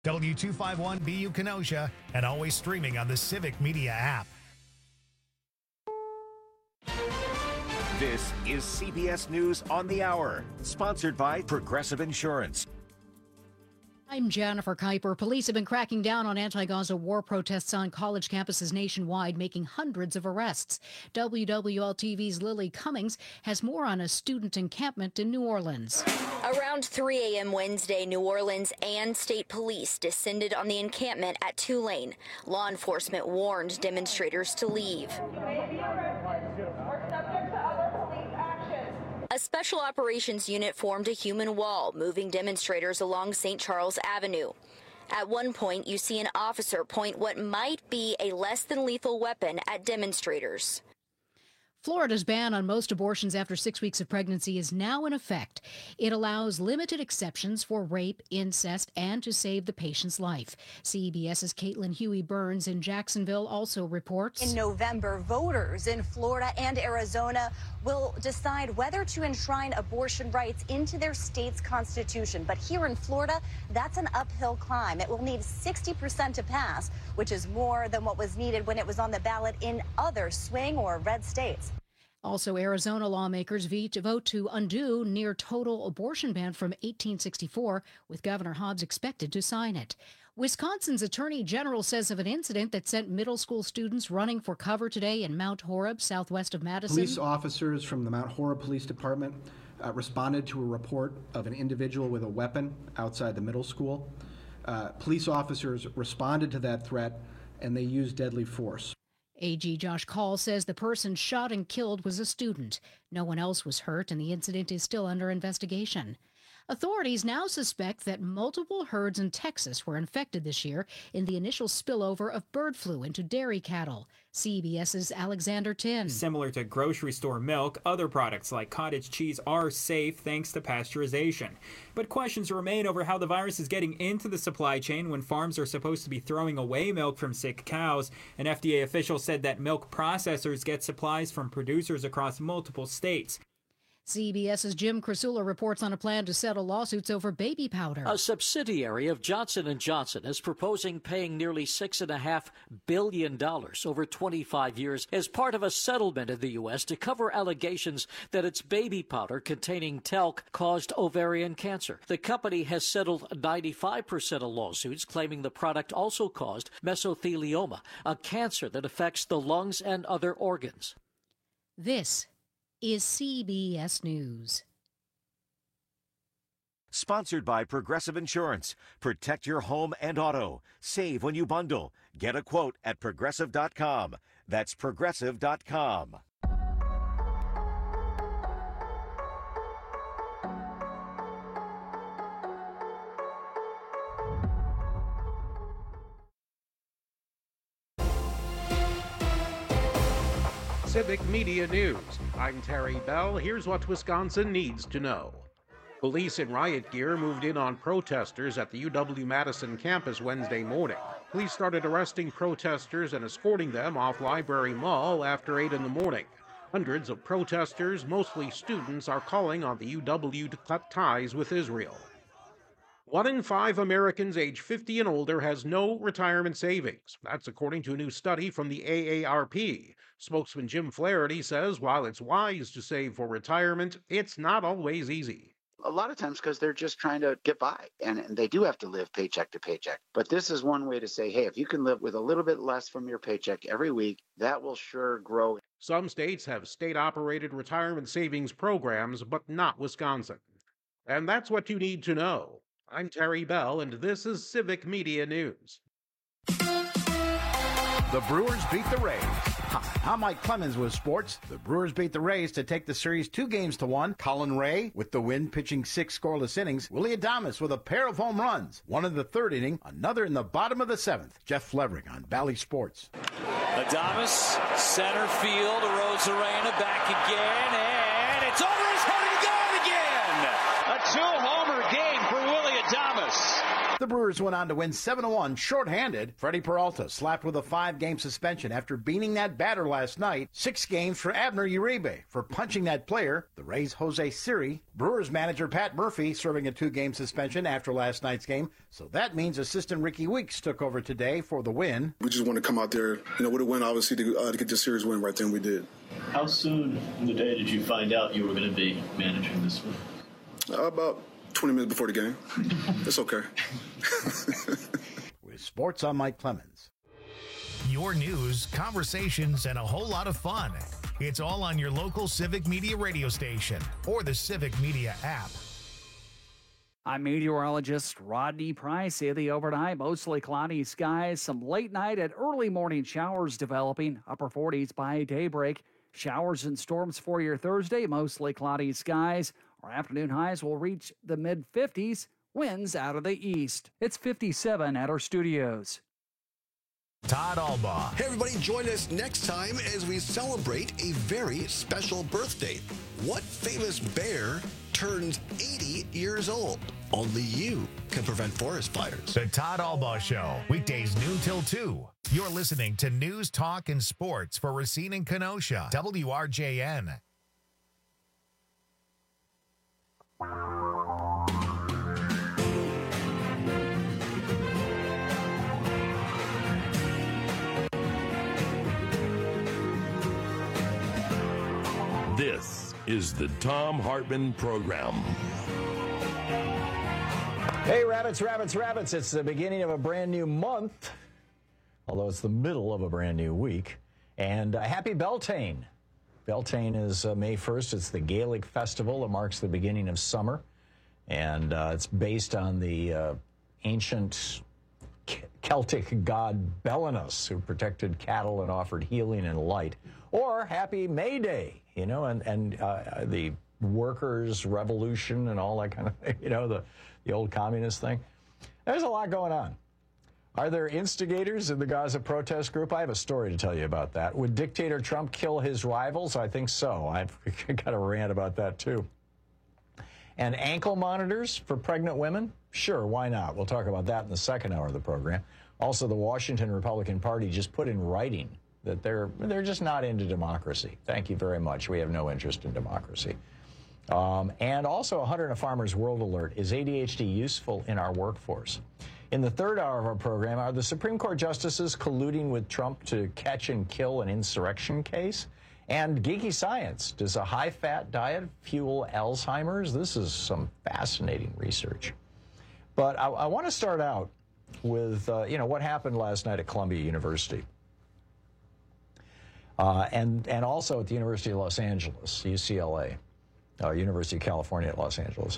W251BU Kenosha, and always streaming on the Civic Media app. This is CBS News on the Hour, sponsored by Progressive Insurance. I'm Jennifer Kuiper. Police have been cracking down on anti-Gaza war protests on college campuses nationwide, making hundreds of arrests. WWL-TV's Lily Cummings has more on a student encampment in New Orleans. Around 3 a.m. Wednesday, New Orleans and state police descended on the encampment at Tulane. Law enforcement warned demonstrators to leave. A special operations unit formed a human wall, moving demonstrators along St. Charles Avenue. At one point, you see an officer point what might be a less than lethal weapon at demonstrators. Florida's ban on most abortions after 6 weeks of pregnancy is now in effect. It allows limited exceptions for rape, incest, and to save the patient's life. CBS's Caitlin Huey-Burns in Jacksonville also reports. In November, voters in Florida and Arizona will decide whether to enshrine abortion rights into their state's constitution. But here in Florida, that's an uphill climb. It will need 60% to pass, which is more than what was needed when it was on the ballot in other swing or red states. Also, Arizona lawmakers vote to undo near total abortion ban from 1864, with Governor Hobbs expected to sign it. Wisconsin's Attorney General says of an incident that sent middle school students running for cover today in Mount Horeb, southwest of Madison. Police officers from the Mount Horeb Police Department responded to a report of an individual with a weapon outside the middle school. Police officers responded to that threat, and they used deadly force. AG Josh Call says the person shot and killed was a student. No one else was hurt, and the incident is still under investigation. Authorities now suspect that multiple herds in Texas were infected this year in the initial spillover of bird flu into dairy cattle. CBS's Alexander Tin. Similar to grocery store milk, other products like cottage cheese are safe thanks to pasteurization. But questions remain over how the virus is getting into the supply chain when farms are supposed to be throwing away milk from sick cows. An FDA official said that milk processors get supplies from producers across multiple states. CBS's Jim Krasula reports on a plan to settle lawsuits over baby powder. A subsidiary of Johnson & Johnson is proposing paying nearly $6.5 billion over 25 years as part of a settlement in the U.S. to cover allegations that its baby powder containing talc caused ovarian cancer. The company has settled 95% of lawsuits claiming the product also caused mesothelioma, a cancer that affects the lungs and other organs. This is CBS News. Sponsored by Progressive Insurance. Protect your home and auto. Save when you bundle. Get a quote at Progressive.com. That's Progressive.com. Civic Media News. I'm Terry Bell. Here's what Wisconsin needs to know. Police in riot gear moved in on protesters at the UW-Madison campus Wednesday morning. Police started arresting protesters and escorting them off Library Mall after 8 in the morning. Hundreds of protesters, mostly students, are calling on the UW to cut ties with Israel. 1 in 5 Americans age 50 and older has no retirement savings. That's according to a new study from the AARP. Spokesman Jim Flaherty says while it's wise to save for retirement, it's not always easy. A lot of times because they're just trying to get by, and they do have to live paycheck to paycheck. But this is one way to say, hey, if you can live with a little bit less from your paycheck every week, that will sure grow. Some states have state-operated retirement savings programs, but not Wisconsin. And that's what you need to know. I'm Terry Bell, and this is Civic Media News. The Brewers beat the Rays. Hi, I'm Mike Clemens with sports. The Brewers beat the Rays to take the series 2-1. Colin Ray with the win, pitching 6 scoreless innings. Willie Adames with a pair of home runs. One in the 3rd inning, another in the bottom of the 7th. Jeff Flevering on Bally Sports. Adames, center field, Arozarena back again, and it's over his head and gone again! A 2-homer game for Willie Adames. The Brewers went on to win 7-1 shorthanded. Freddie Peralta slapped with a 5-game suspension after beating that batter last night. 6 games for Abner Uribe for punching that player. The Rays' Jose Siri. Brewers manager Pat Murphy serving a 2-game suspension after last night's game. So that means assistant Ricky Weeks took over today for the win. We just want to come out there, with a win, obviously, to get the series win right there, and we did. How soon in the day did you find out you were going to be managing this one? About 20 minutes before the game. It's okay. With sports, I'm Mike Clemens. Your news, conversations, and a whole lot of fun. It's all on your local Civic Media radio station or the Civic Media app. I'm meteorologist Rodney Price. In the overnight, mostly cloudy skies. Some late night and early morning showers developing. Upper 40s by daybreak. Showers and storms for your Thursday. Mostly cloudy skies. Our afternoon highs will reach the mid-50s. Winds out of the east. It's 57 at our studios. Todd Albaugh. Hey, everybody, join us next time as we celebrate a very special birthday. What famous bear turns 80 years old? Only you can prevent forest fires. The Todd Albaugh Show, weekdays noon till 2. You're listening to News, Talk, and Sports for Racine and Kenosha, WRJN. This is the Thom Hartmann Program. Hey, Rabbits. It's the beginning of a brand new month, although it's the middle of a brand new week. And happy Beltane. Beltane is May 1st. It's the Gaelic festival that marks the beginning of summer. And it's based on the ancient Celtic god Belenus, who protected cattle and offered healing and light. Or Happy May Day, and the workers' revolution and all that kind of thing, the old communist thing. There's a lot going on. Are there instigators in the Gaza protest group? I have a story to tell you about that. Would dictator Trump kill his rivals? I think so. I've got a rant about that, too. And ankle monitors for pregnant women? Sure, why not? We'll talk about that in the second hour of the program. Also, the Washington Republican Party just put in writing that they're just not into democracy. Thank you very much. We have no interest in democracy. And also, a Hunter and a Farmer's World Alert. Is ADHD useful in our workforce? In the third hour of our program, are the Supreme Court justices colluding with Trump to catch and kill an insurrection case? And geeky science. Does a high-fat diet fuel Alzheimer's? This is some fascinating research. But I want to start out with, what happened last night at Columbia University. And also at the University of Los Angeles, UCLA, University of California at Los Angeles.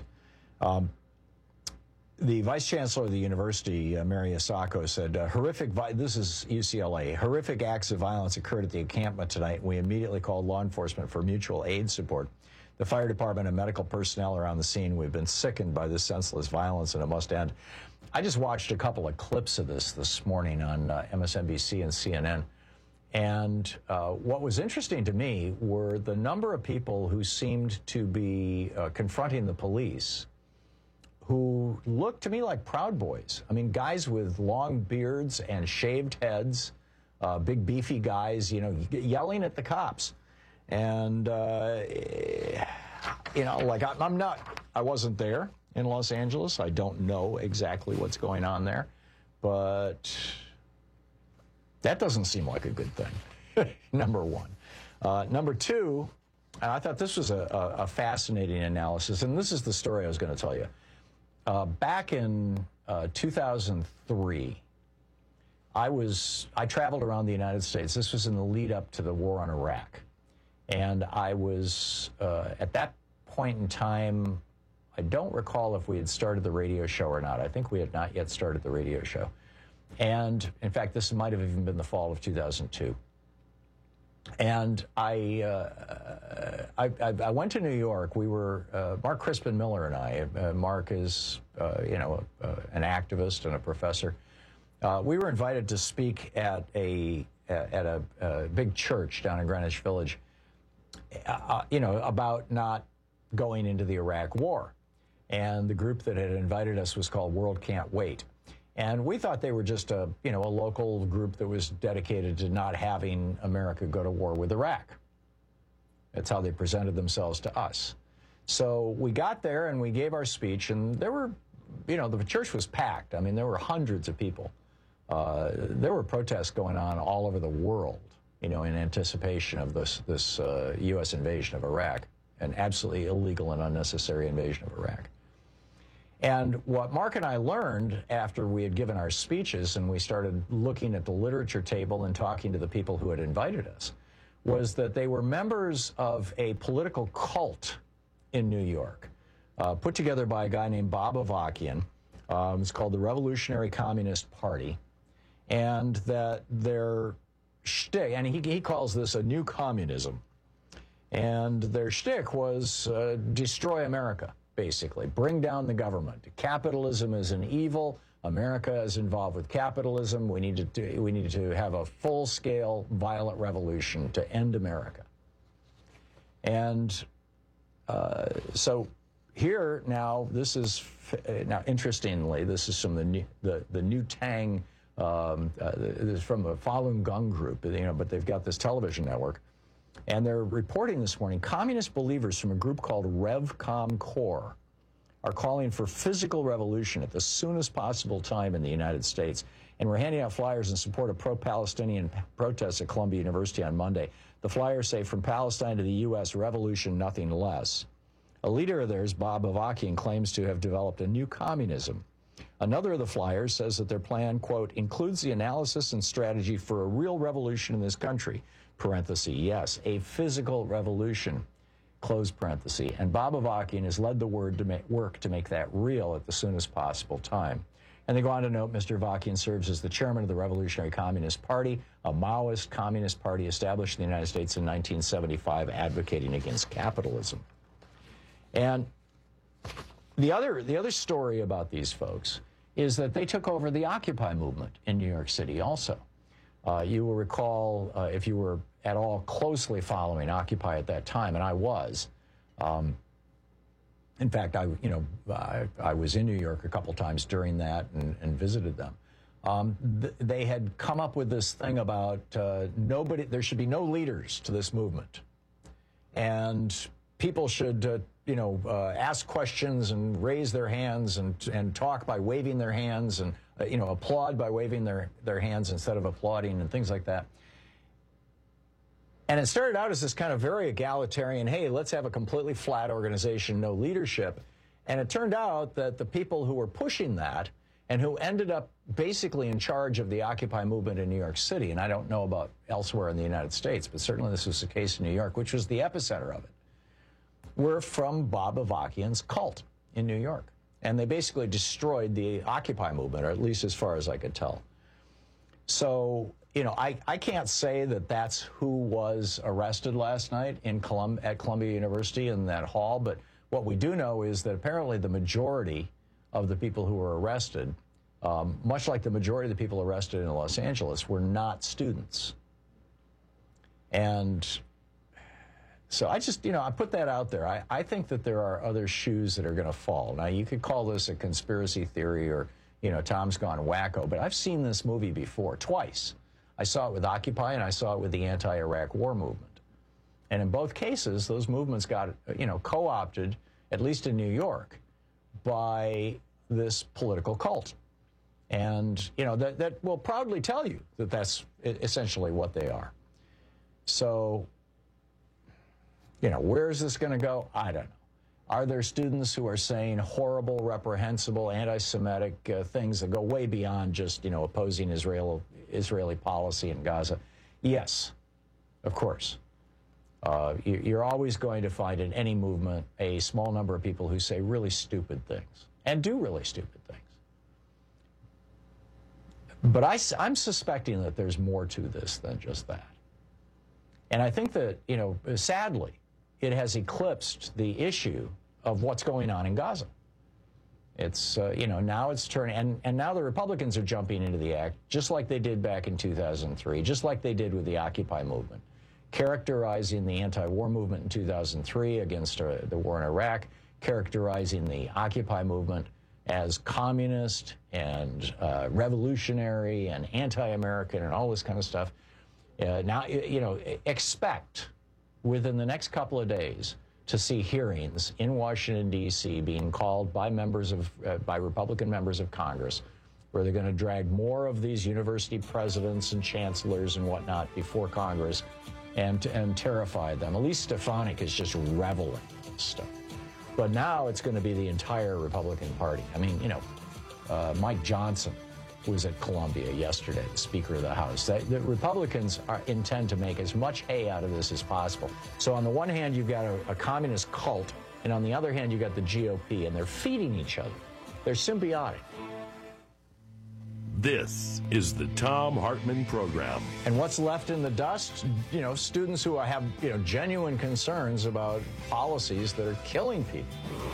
The vice chancellor of the university, Mary Asako, said, this is UCLA, horrific acts of violence occurred at the encampment tonight. We immediately called law enforcement for mutual aid support. The fire department and medical personnel are on the scene. We've been sickened by this senseless violence, and it must end. I just watched a couple of clips of this morning on MSNBC and CNN. And what was interesting to me were the number of people who seemed to be confronting the police who looked to me like Proud Boys. I mean, guys with long beards and shaved heads, big beefy guys, yelling at the cops. And, I wasn't there in Los Angeles. I don't know exactly what's going on there. But that doesn't seem like a good thing, number one. Number two, and I thought this was a fascinating analysis, and this is the story I was going to tell you. Back in 2003, I traveled around the United States. This was in the lead up to the war on Iraq. And I was, at that point in time, I don't recall if we had started the radio show or not. I think we had not yet started the radio show. And, in fact, this might have even been the fall of 2002. And I went to New York. We were, Mark Crispin Miller and I, Mark is, an activist and a professor. We were invited to speak at a big church down in Greenwich Village, about not going into the Iraq War. And the group that had invited us was called World Can't Wait. And we thought they were just a local group that was dedicated to not having America go to war with Iraq. That's how they presented themselves to us. So we got there and we gave our speech, and there were, the church was packed. I mean, there were hundreds of people. There were protests going on all over the world, in anticipation of this U.S. invasion of Iraq, an absolutely illegal and unnecessary invasion of Iraq. And what Mark and I learned after we had given our speeches and we started looking at the literature table and talking to the people who had invited us was that they were members of a political cult in New York, put together by a guy named Bob Avakian. It's called the Revolutionary Communist Party. And that their shtick, and he calls this a new communism, and their shtick was destroy America. Basically, bring down the government. Capitalism is an evil. America is involved with capitalism. We needed to have a full-scale violent revolution to end America. And so here now, this is interestingly, this is from the New Tang. This is from the Falun Gong group, but they've got this television network. And they're reporting this morning, communist believers from a group called RevCom Corps are calling for physical revolution at the soonest possible time in the United States. And we're handing out flyers in support of pro-Palestinian protests at Columbia University on Monday. The flyers say, from Palestine to the U.S., revolution, nothing less. A leader of theirs, Bob Avakian, claims to have developed a new communism. Another of the flyers says that their plan, quote, includes the analysis and strategy for a real revolution in this country. Parenthesis, yes, a physical revolution, close parenthesis. And Bob Avakian has led the work to make that real at the soonest possible time. And they go on to note Mr. Avakian serves as the chairman of the Revolutionary Communist Party, a Maoist communist party established in the United States in 1975, advocating against capitalism. And the other story about these folks is that they took over the Occupy movement in New York City also. You will recall, if you were at all closely following Occupy at that time, and I was. In fact, I was in New York a couple times during that and visited them. They had come up with this thing about there should be no leaders to this movement, and people should ask questions and raise their hands and talk by waving their hands and applaud by waving their hands instead of applauding and things like that. And it started out as this kind of very egalitarian, hey, let's have a completely flat organization, no leadership. And it turned out that the people who were pushing that and who ended up basically in charge of the Occupy movement in New York City, and I don't know about elsewhere in the United States, but certainly this was the case in New York, which was the epicenter of it, were from Bob Avakian's cult in New York. And they basically destroyed the Occupy movement, or at least as far as I could tell. So, I can't say that that's who was arrested last night at Columbia University in that hall, but what we do know is that apparently the majority of the people who were arrested, much like the majority of the people arrested in Los Angeles, were not students. And so I just, I put that out there. I think that there are other shoes that are going to fall. Now, you could call this a conspiracy theory or, Tom's gone wacko, but I've seen this movie before, twice. I saw it with Occupy and I saw it with the anti-Iraq war movement. And in both cases, those movements got, co-opted, at least in New York, by this political cult. And, that will proudly tell you that that's essentially what they are. So, where is this going to go? I don't know. Are there students who are saying horrible, reprehensible, anti-Semitic things that go way beyond just, opposing Israeli policy in Gaza? Yes, of course. You're always going to find in any movement a small number of people who say really stupid things and do really stupid things. But I'm suspecting that there's more to this than just that. And I think that, sadly, it has eclipsed the issue of what's going on in Gaza. It's, now it's turning, and now the Republicans are jumping into the act, just like they did back in 2003, just like they did with the Occupy movement, characterizing the anti-war movement in 2003 against the war in Iraq, characterizing the Occupy movement as communist and revolutionary and anti-American and all this kind of stuff. Now, expect within the next couple of days to see hearings in Washington, D.C. being called by by Republican members of Congress, where they're going to drag more of these university presidents and chancellors and whatnot before Congress and terrify them. Elise Stefanik is just reveling in this stuff. But now it's going to be the entire Republican Party. I mean, Mike Johnson was at Columbia yesterday, the Speaker of the House. The Republicans intend to make as much hay out of this as possible. So on the one hand, you've got a communist cult, and on the other hand, you've got the GOP, and they're feeding each other. They're symbiotic. This is the Thom Hartmann Program. And what's left in the dust? Students who have, genuine concerns about policies that are killing people.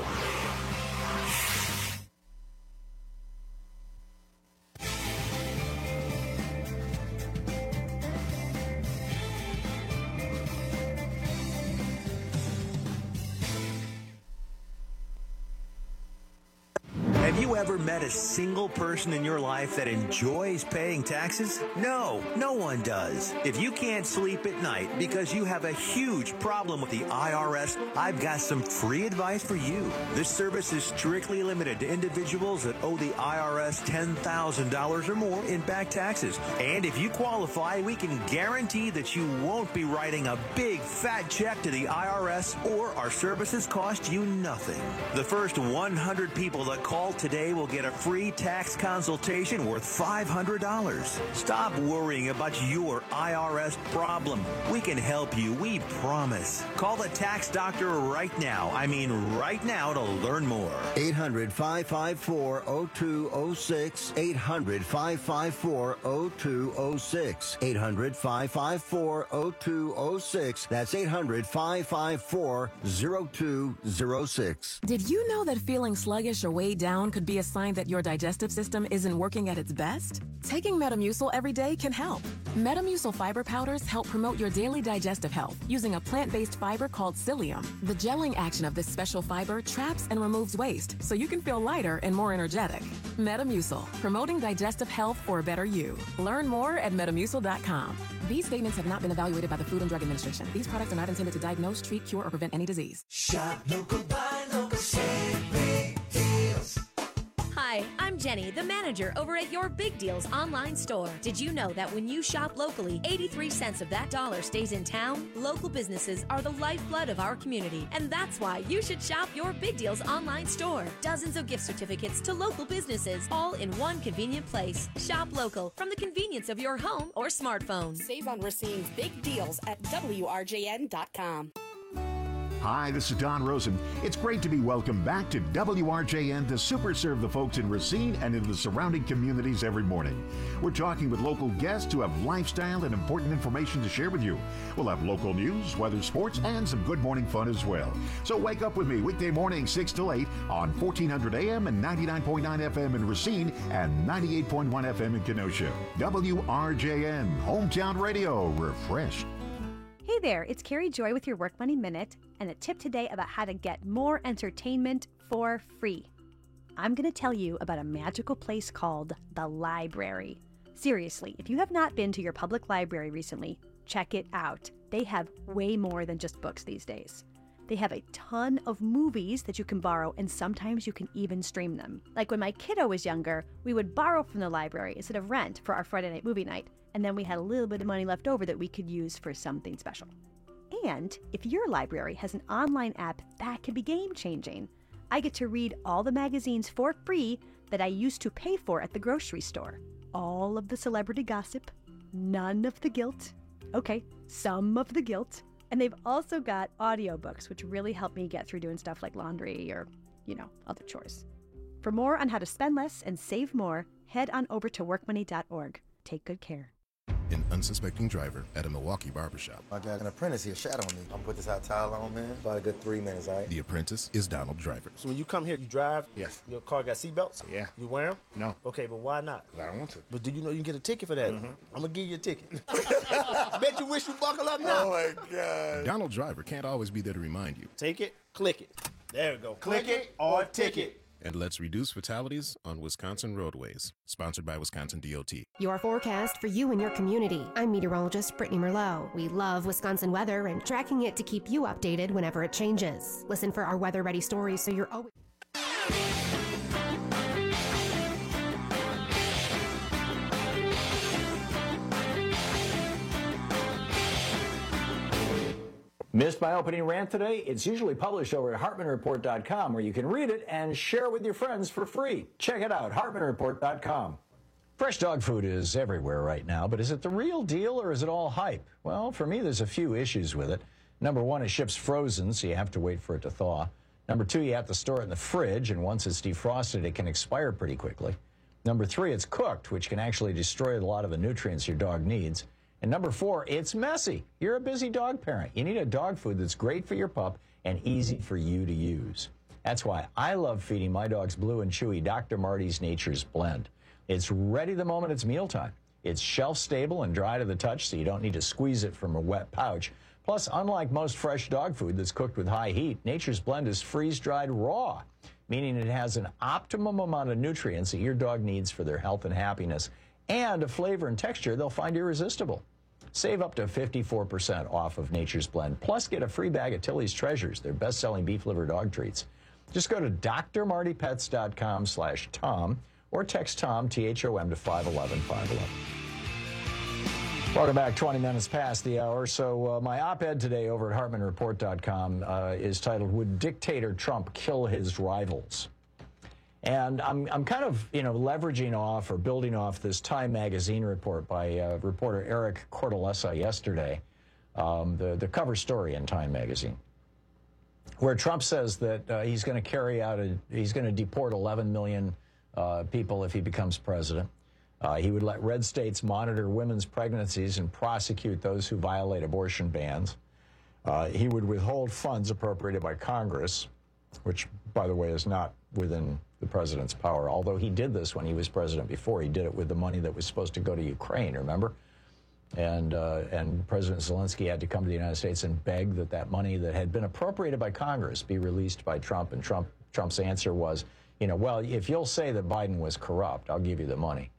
Have you ever met a single person in your life that enjoys paying taxes? No, no one does. If you can't sleep at night because you have a huge problem with the IRS, I've got some free advice for you. This service is strictly limited to individuals that owe the IRS $10,000 or more in back taxes. And if you qualify, we can guarantee that you won't be writing a big fat check to the IRS, or our services cost you nothing. The first 100 people that call today will get a free tax consultation worth $500. Stop worrying about your IRS problem. We can help you, we promise. Call the tax doctor right now. I mean right now, to learn more. 800-554-0206. 800-554-0206. 800-554-0206. That's 800-554-0206. Did you know that feeling sluggish or weighed down could be a sign that your digestive system isn't working at its best? Taking Metamucil every day can help. Metamucil fiber powders help promote your daily digestive health using a plant-based fiber called psyllium. The gelling action of this special fiber traps and removes waste so you can feel lighter and more energetic. Metamucil, promoting digestive health for a better you. Learn more at Metamucil.com. These statements have not been evaluated by the Food and Drug Administration. These products are not intended to diagnose, treat, cure, or prevent any disease. Shop local, buy local, save big deals. Hi, I'm Jenny, the manager over at Your Big Deals online store. Did you know that when you shop locally, 83 cents of that dollar stays in town? Local businesses are the lifeblood of our community, and that's why you should shop Your Big Deals online store. Dozens of gift certificates to local businesses, all in one convenient place. Shop local from the convenience of your home or smartphone. Save on Racine's big deals at WRJN.com. Hi, this is Don Rosen. It's great to be welcomed back to WRJN to super serve the folks in Racine and in the surrounding communities every morning. We're talking with local guests who have lifestyle and important information to share with you. We'll have local news, weather, sports, and some good morning fun as well. So wake up with me weekday morning 6 till 8 on 1400 AM and 99.9 FM in Racine and 98.1 FM in Kenosha. WRJN, Hometown Radio, refreshed. Hey there, it's Carrie Joy with your Work Money Minute, and a tip today about how to get more entertainment for free. I'm going to tell you about a magical place called the library. Seriously, if you have not been to your public library recently, check it out. They have way more than just books these days. They have a ton of movies that you can borrow, and sometimes you can even stream them. Like when my kiddo was younger, we would borrow from the library instead of rent for our Friday night movie night, and then we had a little bit of money left over that we could use for something special. And if your library has an online app, that can be game-changing. I get to read all the magazines for free that I used to pay for at the grocery store. All of the celebrity gossip, none of the guilt. Okay, some of the guilt. And they've also got audiobooks, which really help me get through doing stuff like laundry or, other chores. For more on how to spend less and save more, head on over to workmoney.org. Take good care. An unsuspecting driver at a Milwaukee barbershop. I got an apprentice here shadowing me. I'm gonna put this hot towel on, man. About a good 3 minutes, all right? The apprentice is Donald Driver. So when you come here, you drive? Yes. Your car got seatbelts? Yeah. You wear them? No. Okay, but why not? I don't want to. But do you know you can get a ticket for that? Mm-hmm. I'm gonna give you a ticket. I bet you wish you buckle up now. Oh my God. Donald Driver can't always be there to remind you. Take it, click it. There we go. Click it or ticket. And let's reduce fatalities on Wisconsin roadways. Sponsored by Wisconsin DOT. Your forecast for you and your community. I'm meteorologist Brittany Merlot. We love Wisconsin weather and tracking it to keep you updated whenever it changes. Listen for our weather-ready stories so you're always... Missed my opening rant today? It's usually published over at HartmanReport.com, where you can read it and share it with your friends for free. Check it out, HartmanReport.com. Fresh dog food is everywhere right now, but is it the real deal or is it all hype? Well, for me, there's a few issues with it. Number one, it ships frozen, so you have to wait for it to thaw. Number two, you have to store it in the fridge, and once it's defrosted, it can expire pretty quickly. Number three, it's cooked, which can actually destroy a lot of the nutrients your dog needs. And number four, it's messy. You're a busy dog parent. You need a dog food that's great for your pup and easy for you to use. That's why I love feeding my dogs Blue and Chewy Dr. Marty's Nature's Blend. It's ready the moment it's mealtime. It's shelf-stable and dry to the touch, so you don't need to squeeze it from a wet pouch. Plus, unlike most fresh dog food that's cooked with high heat, Nature's Blend is freeze-dried raw, meaning it has an optimum amount of nutrients that your dog needs for their health and happiness, and a flavor and texture they'll find irresistible. Save up to 54% off of Nature's Blend, plus get a free bag of Tilly's Treasures, their best-selling beef liver dog treats. Just go to drmartypets.com/Tom or text Tom, T-H-O-M, to 511-511. Welcome back, 20 minutes past the hour. So my op-ed today over at HartmanReport.com is titled, Would Dictator Trump Kill His Rivals? And I'm kind of, leveraging off or building off this Time magazine report by reporter Eric Cortellessa yesterday, the cover story in Time magazine, where Trump says that he's going to deport 11 million people if he becomes president. He would let red states monitor women's pregnancies and prosecute those who violate abortion bans. He would withhold funds appropriated by Congress, which, by the way, is not within the president's power, although he did this when he was president before. He did it with the money that was supposed to go to Ukraine, remember? And President Zelensky had to come to the United States and beg that money that had been appropriated by Congress be released by Trump. And Trump's answer was, well, if you'll say that Biden was corrupt, I'll give you the money.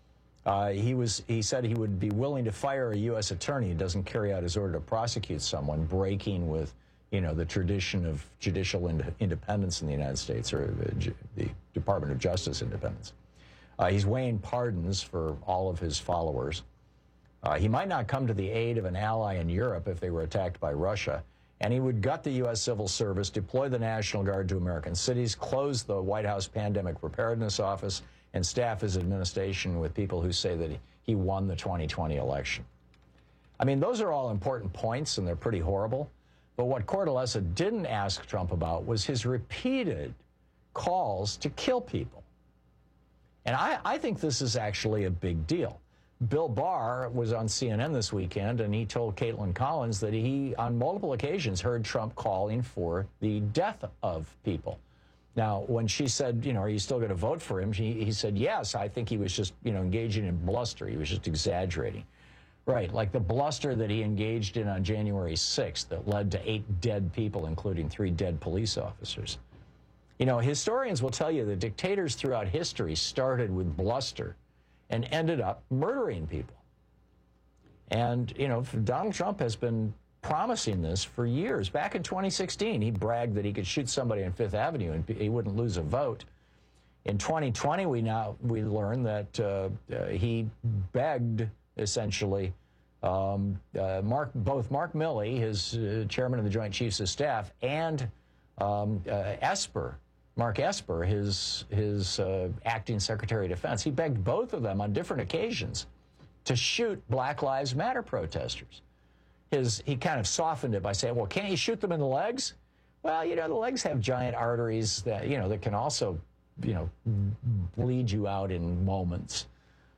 He said he would be willing to fire a U.S. attorney who doesn't carry out his order to prosecute someone breaking with the tradition of judicial independence in the United States, or the Department of Justice independence. He's weighing pardons for all of his followers. He might not come to the aid of an ally in Europe if they were attacked by Russia. And he would gut the U.S. Civil Service, deploy the National Guard to American cities, close the White House Pandemic Preparedness Office, and staff his administration with people who say that he won the 2020 election. I mean, those are all important points, and they're pretty horrible. But what Cortellessa didn't ask Trump about was his repeated calls to kill people. And I think this is actually a big deal. Bill Barr was on CNN this weekend, and he told Caitlin Collins that he, on multiple occasions, heard Trump calling for the death of people. Now, when she said, are you still going to vote for him? He said, yes, I think he was just, engaging in bluster. He was just exaggerating. Right, like the bluster that he engaged in on January 6th that led to 8 dead people, including 3 dead police officers. Historians will tell you that dictators throughout history started with bluster and ended up murdering people. And, Donald Trump has been promising this for years. Back in 2016, he bragged that he could shoot somebody on Fifth Avenue and he wouldn't lose a vote. In 2020, we learned that he begged, essentially, both Mark Milley, his chairman of the Joint Chiefs of Staff, and Mark Esper, his acting Secretary of Defense. He begged both of them on different occasions to shoot Black Lives Matter protesters. He kind of softened it by saying, well, can't you shoot them in the legs? Well, the legs have giant arteries that, that can also, bleed you out in moments.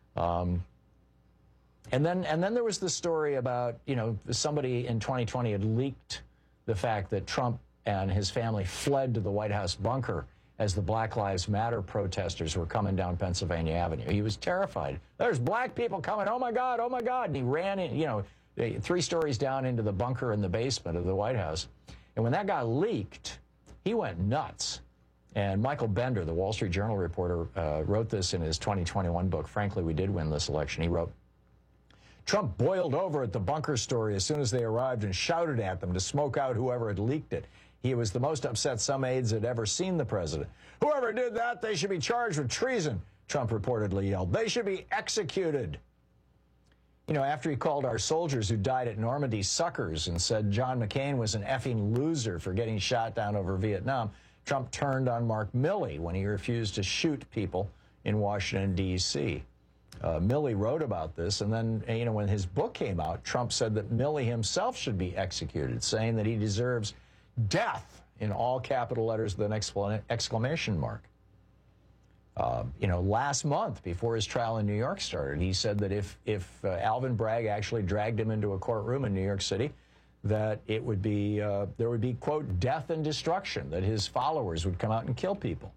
And then there was the story about, somebody in 2020 had leaked the fact that Trump and his family fled to the White House bunker as the Black Lives Matter protesters were coming down Pennsylvania Avenue. He was terrified. There's black people coming. Oh, my God. Oh, my God. And he ran in, 3 stories down into the bunker in the basement of the White House. And when that got leaked, he went nuts. And Michael Bender, the Wall Street Journal reporter, wrote this in his 2021 book, Frankly, We Did Win This Election. He wrote, Trump boiled over at the bunker story as soon as they arrived and shouted at them to smoke out whoever had leaked it. He was the most upset some aides had ever seen the president. Whoever did that, they should be charged with treason, Trump reportedly yelled. They should be executed. You know, after he called our soldiers who died at Normandy suckers and said John McCain was an effing loser for getting shot down over Vietnam, Trump turned on Mark Milley when he refused to shoot people in Washington, D.C. Milley wrote about this, and then, you know, when his book came out, Trump said that Milley himself should be executed, saying that he deserves death in all capital letters with an exclamation mark. You know, last month, before his trial in New York started, he said that if Alvin Bragg actually dragged him into a courtroom in New York City, that it would be, there would be, quote, death and destruction, that his followers would come out and kill people.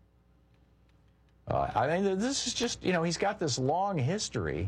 I mean, this is just, you know, he's got this long history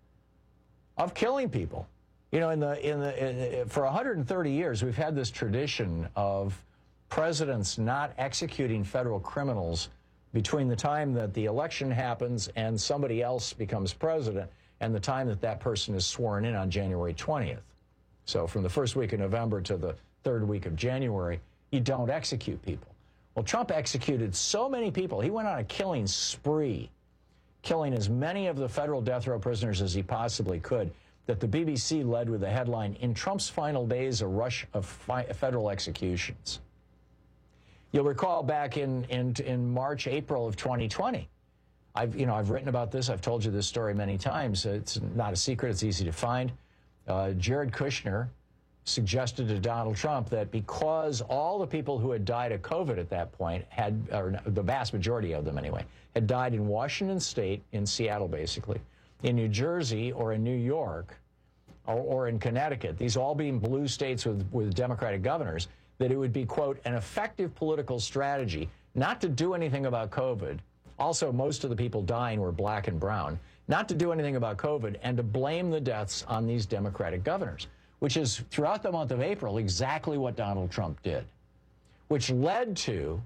of killing people. You know, for 130 years, we've had this tradition of presidents not executing federal criminals between the time that the election happens and somebody else becomes president and the time that that person is sworn in on January 20th. So from the first week of November to the third week of January, you don't execute people. Well, Trump executed so many people. He went on a killing spree, killing as many of the federal death row prisoners as he possibly could, that the BBC led with the headline, "In Trump's Final Days, a Rush of Federal Executions." You'll recall back in March, April of 2020, I've written about this. I've told you this story many times. It's not a secret. It's easy to find. Jared Kushner suggested to Donald Trump that because all the people who had died of COVID at that point had, or the vast majority of them anyway, had died in Washington State, in Seattle basically, in New Jersey or in New York or in Connecticut, these all being blue states with Democratic governors, that it would be, quote, an effective political strategy not to do anything about COVID. Also, most of the people dying were black and brown. Not to do anything about COVID and to blame the deaths on these Democratic governors, which is, throughout the month of April, exactly what Donald Trump did, which led to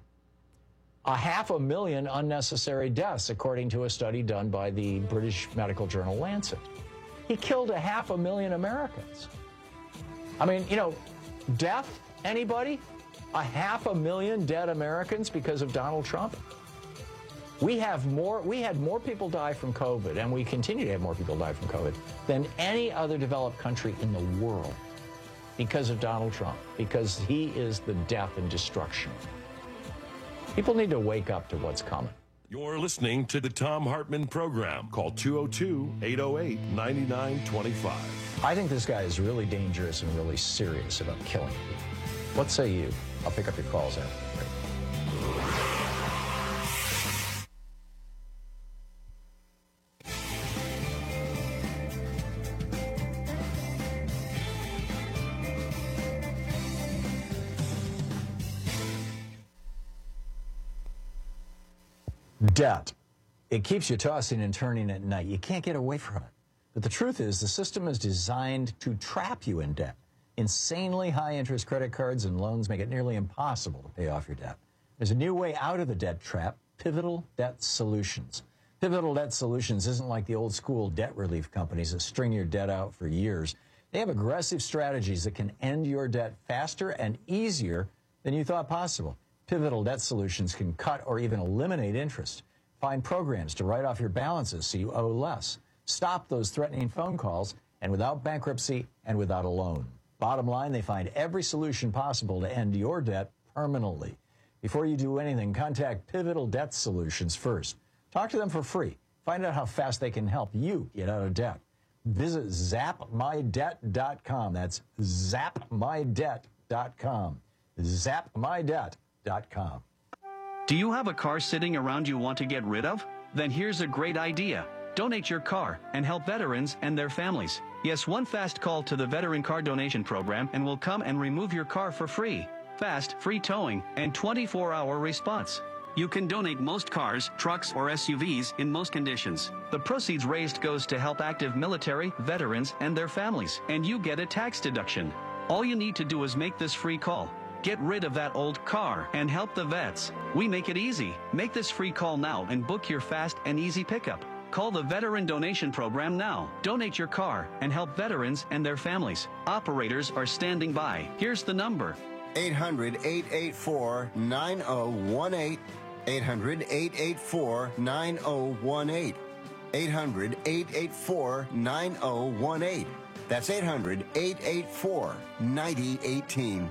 500,000 unnecessary deaths, according to a study done by the British medical journal Lancet. He killed 500,000 Americans. I mean, you know, death, anybody? 500,000 dead Americans because of Donald Trump? We had more people die from COVID, and we continue to have more people die from COVID, than any other developed country in the world because of Donald Trump, because he is the death and destruction. People need to wake up to what's coming. You're listening to the Thom Hartmann Program. Call 202-808-9925. I think this guy is really dangerous and really serious about killing people. What say you? I'll pick up your calls after the break. Debt. It keeps you tossing and turning at night. You can't get away from it. But the truth is, the system is designed to trap you in debt. Insanely high-interest credit cards and loans make it nearly impossible to pay off your debt. There's a new way out of the debt trap, Pivotal Debt Solutions. Pivotal Debt Solutions isn't like the old-school debt relief companies that string your debt out for years. They have aggressive strategies that can end your debt faster and easier than you thought possible. Pivotal Debt Solutions can cut or even eliminate interest, find programs to write off your balances so you owe less, stop those threatening phone calls, and without bankruptcy and without a loan. Bottom line, they find every solution possible to end your debt permanently. Before you do anything, contact Pivotal Debt Solutions first. Talk to them for free. Find out how fast they can help you get out of debt. Visit zapmydebt.com. That's zapmydebt.com. zapmydebt.com. Do you have a car sitting around you want to get rid of? Then here's a great idea. Donate your car and help veterans and their families. Yes, one fast call to the Veteran Car Donation Program and we'll come and remove your car for free. Fast, free towing, and 24-hour response. You can donate most cars, trucks, or SUVs in most conditions. The proceeds raised goes to help active military, veterans, and their families, and you get a tax deduction. All you need to do is make this free call. Get rid of that old car and help the vets. We make it easy. Make this free call now and book your fast and easy pickup. Call the Veteran Donation Program now. Donate your car and help veterans and their families. Operators are standing by. Here's the number. 800-884-9018. 800-884-9018. 800-884-9018. That's 800-884-9018.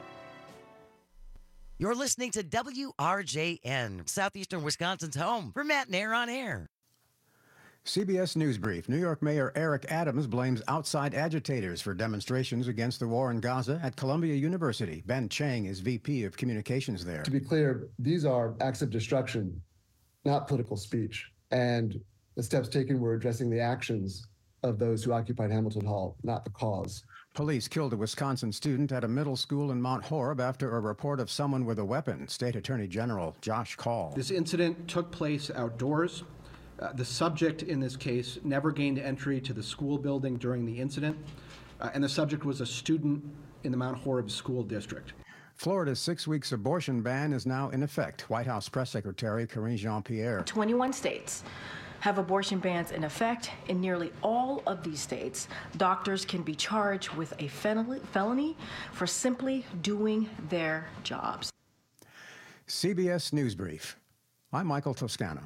You're listening to WRJN, Southeastern Wisconsin's home for Matt Nair on Air. CBS News Brief. New York Mayor Eric Adams blames outside agitators for demonstrations against the war in Gaza at Columbia University. Ben Chang is VP of Communications there. To be clear, these are acts of destruction, not political speech. And the steps taken were addressing the actions of those who occupied Hamilton Hall, not the cause. Police killed a Wisconsin student at a middle school in Mount Horeb after a report of someone with a weapon. State Attorney General Josh Call. This incident took place outdoors. The subject in this case never gained entry to the school building during the incident, and the subject was a student in the Mount Horeb School District. Florida's 6 weeks abortion ban is now in effect. White House Press Secretary Karine Jean-Pierre. 21 states have abortion bans in effect. In nearly all of these states, doctors can be charged with a felony for simply doing their jobs. CBS News Brief. I'm Michael Toscano.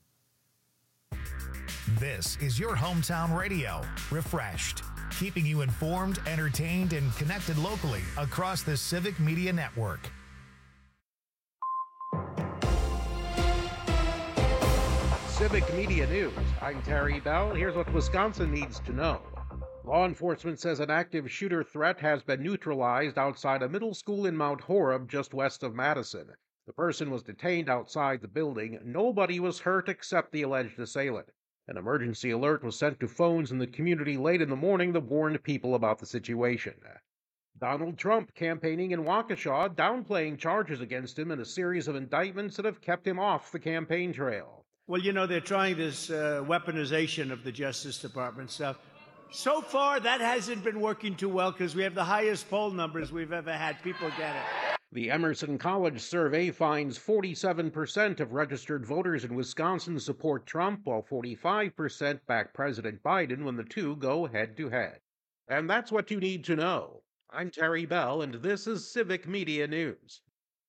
This is your hometown radio, Refreshed, keeping you informed, entertained, and connected locally across the Civic Media Network. Civic Media News. I'm Terry Bell. Here's what Wisconsin needs to know. Law enforcement says an active shooter threat has been neutralized outside a middle school in Mount Horeb, just west of Madison. The person was detained outside the building. Nobody was hurt except the alleged assailant. An emergency alert was sent to phones in the community late in the morning that warned people about the situation. Donald Trump campaigning in Waukesha, downplaying charges against him in a series of indictments that have kept him off the campaign trail. Well, you know, they're trying this weaponization of the Justice Department stuff. So far, that hasn't been working too well because we have the highest poll numbers we've ever had. People get it. The Emerson College survey finds 47% of registered voters in Wisconsin support Trump, while 45% back President Biden when the two go head-to-head. And that's what you need to know. I'm Terry Bell, and this is Civic Media News.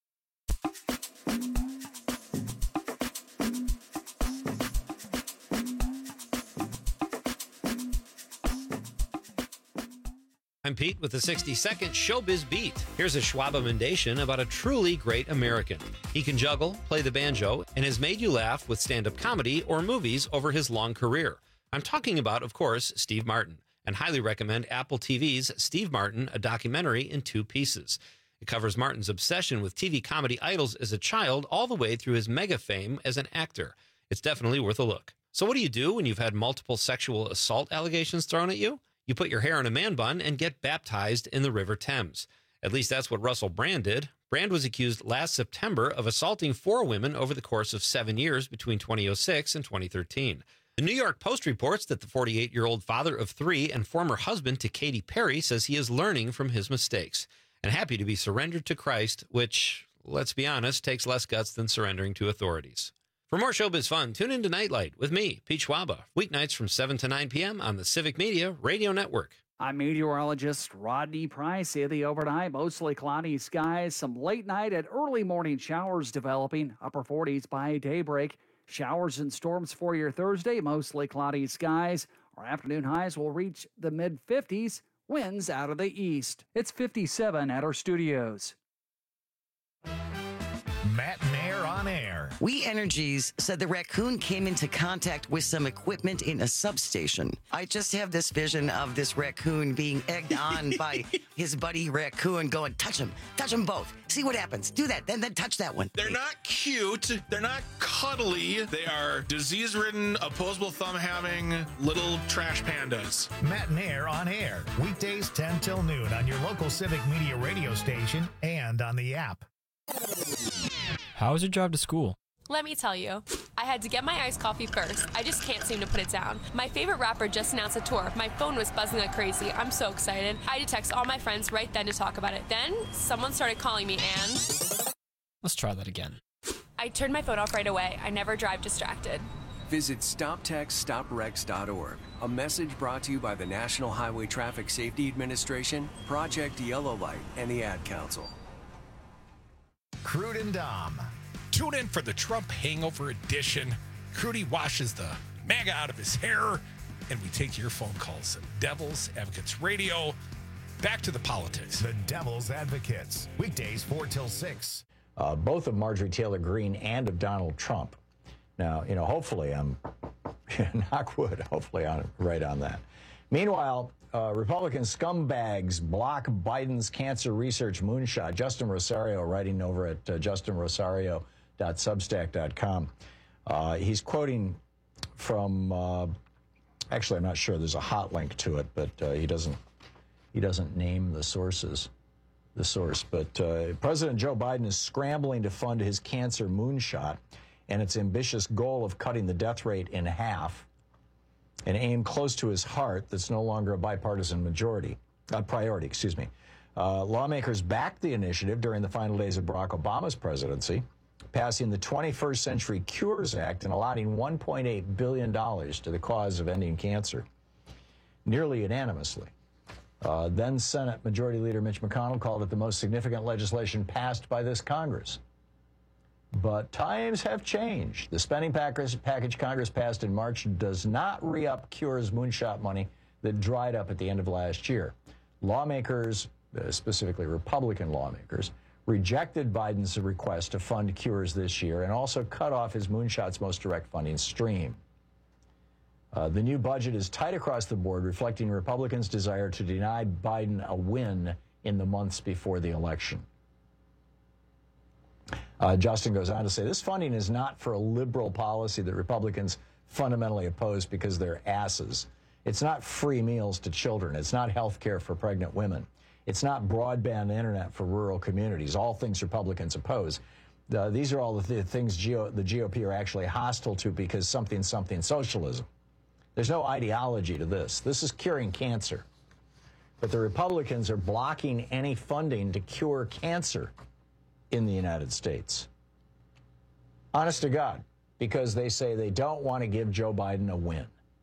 I'm Pete with the 60-second Showbiz Beat. Here's a Schwab emendation about a truly great American. He can juggle, play the banjo, and has made you laugh with stand-up comedy or movies over his long career. I'm talking about, of course, Steve Martin, and highly recommend Apple TV's Steve Martin, a documentary in 2 pieces. It covers Martin's obsession with TV comedy idols as a child all the way through his mega fame as an actor. It's definitely worth a look. So what do you do when you've had multiple sexual assault allegations thrown at you? You put your hair in a man bun and get baptized in the River Thames. At least that's what Russell Brand did. Brand was accused last September of assaulting 4 women over the course of 7 years between 2006 and 2013. The New York Post reports that the 48-year-old father of 3 and former husband to Katy Perry says he is learning from his mistakes and happy to be surrendered to Christ, which, let's be honest, takes less guts than surrendering to authorities. For more showbiz fun, tune in to Nightlight with me, Pete Schwaba, weeknights from 7 to 9 p.m. on the Civic Media Radio Network. I'm meteorologist Rodney Price. The overnight, mostly cloudy skies, some late night and early morning showers developing, upper 40s by daybreak. Showers and storms for your Thursday, mostly cloudy skies. Our afternoon highs will reach the mid-50s, winds out of the east. It's 57 at our studios. Matt Nair on air. We Energies said the raccoon came into contact with some equipment in a substation. I just have this vision of this raccoon being egged on by his buddy raccoon going, touch them both. See what happens. Do that, then touch that one. They're not cute. They're not cuddly. They are disease-ridden, opposable thumb-having little trash pandas. Matt Nair on air. Weekdays 10 till noon on your local Civic Media radio station and on the app. How was your drive to school? Let me tell you, I had to get my iced coffee first. I just can't seem to put it down. My favorite rapper just announced a tour. My phone was buzzing like crazy. I'm so excited. I had to text all my friends right then to talk about it. Then, someone started calling me and... Let's try that again. I turned my phone off right away. I never drive distracted. Visit StopTextStopWrecks.org. A message brought to you by the National Highway Traffic Safety Administration, Project Yellow Light, and the Ad Council. Crude and Dom. Tune in for the Trump Hangover Edition. Crudy washes the MAGA out of his hair, and we take your phone calls at Devil's Advocates Radio. Back to the politics. The Devil's Advocates. Weekdays 4 till 6. Both of Marjorie Taylor Greene and of Donald Trump. Now, hopefully I'm, knock wood, hopefully I'm right on that. Meanwhile, Republican scumbags block Biden's cancer research moonshot. Justin Rosario writing over at justinrosario.substack.com. He's quoting from, actually, I'm not sure there's a hot link to it, but he doesn't name the source. But President Joe Biden is scrambling to fund his cancer moonshot and its ambitious goal of cutting the death rate in half, an aim close to his heart that's no longer a bipartisan priority. Lawmakers backed the initiative during the final days of Barack Obama's presidency, passing the 21st Century Cures Act and allotting $1.8 billion to the cause of ending cancer, nearly unanimously. Then Senate Majority Leader Mitch McConnell called it the most significant legislation passed by this Congress. But times have changed. The spending package Congress passed in March does not re-up Cure's moonshot money that dried up at the end of last year. Lawmakers, specifically Republican lawmakers, rejected Biden's request to fund Cures this year and also cut off his moonshot's most direct funding stream. The new budget is tight across the board, reflecting Republicans' desire to deny Biden a win in the months before the election. Justin goes on to say, this funding is not for a liberal policy that Republicans fundamentally oppose because they're asses. It's not free meals to children. It's not health care for pregnant women. It's not broadband internet for rural communities, all things Republicans oppose. These are all the things the GOP are actually hostile to because something socialism. There's no ideology to this. This is curing cancer. But the Republicans are blocking any funding to cure cancer in the United States. Honest to God, because they say they don't want to give Joe Biden a win.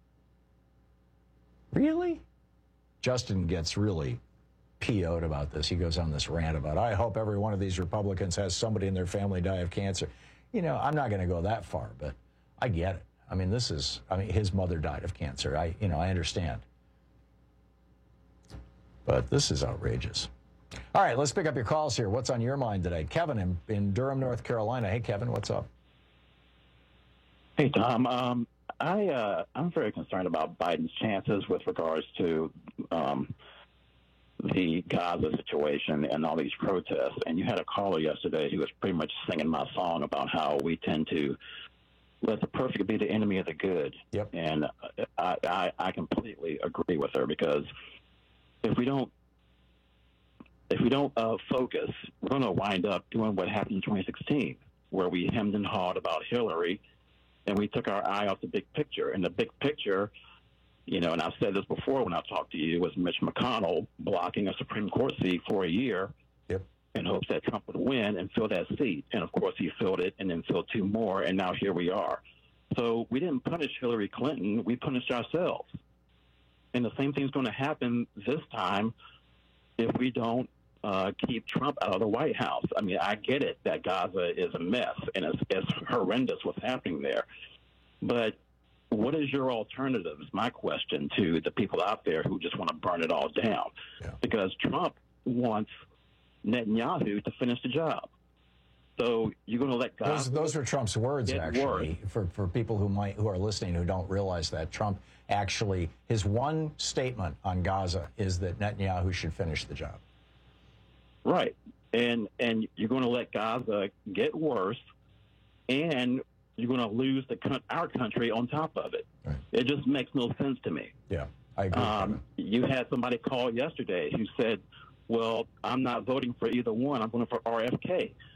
Really? Justin gets really PO'd about this. He goes on this rant about, I hope every one of these Republicans has somebody in their family die of cancer. I'm not going to go that far, but I get it. His mother died of cancer. I understand. But this is outrageous. All right, let's pick up your calls here. What's on your mind today? Kevin in Durham, North Carolina. Hey, Kevin, what's up? Hey, Tom. I'm very concerned about Biden's chances with regards to the Gaza situation and all these protests. And you had a caller yesterday who was pretty much singing my song about how we tend to let the perfect be the enemy of the good. Yep. And I completely agree with her, because if we don't focus, we're going to wind up doing what happened in 2016, where we hemmed and hawed about Hillary, and we took our eye off the big picture. And the big picture, and I've said this before when I talked to you, was Mitch McConnell blocking a Supreme Court seat for a year in hopes that Trump would win and fill that seat. And, of course, he filled it and then filled two more, and now here we are. So we didn't punish Hillary Clinton. We punished ourselves. And the same thing's going to happen this time if we don't keep Trump out of the White House. I get it that Gaza is a mess and it's horrendous what's happening there. But what is your alternative is my question to the people out there who just want to burn it all down. Yeah. Because Trump wants Netanyahu to finish the job. So you're going to let Gaza... Those were Trump's words, actually, for people who are listening who don't realize that. Trump actually, his one statement on Gaza is that Netanyahu should finish the job. Right. And you're going to let Gaza get worse, and you're going to lose our country on top of it. Right. It just makes no sense to me. Yeah, I agree. You had somebody call yesterday who said, well, I'm not voting for either one. I'm voting for RFK.